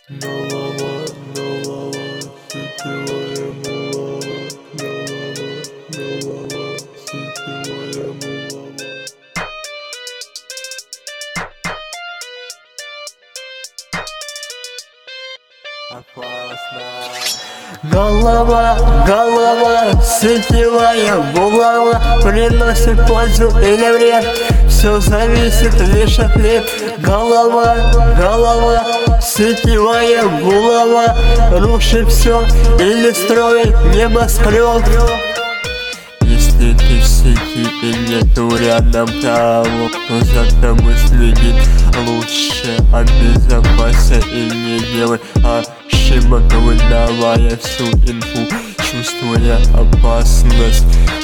Голова, голова, сетевая булава. Голова, голова, сетевая булава. Опасно. Голова, голова, сетевая булава приносит пользу или вред. Все зависит лишь от лет. Голова, голова, сетевая булава рушит все или строит небоскреб. Если ты в сети и нету рядом того, кто за тобой следит, лучше обезопасься и не делай ошибок, выдавая всю инфу, чувствуя опасность.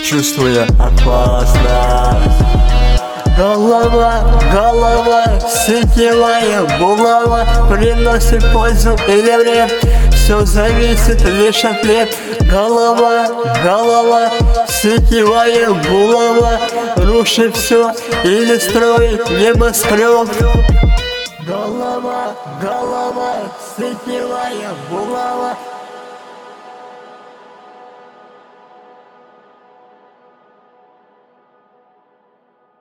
Голова, голова, сетевая булава приносит пользу или вред. Все зависит лишь от лет. Голова, голова, сетевая булава рушит все или строит небоскреб. Голова, голова, сетевая булава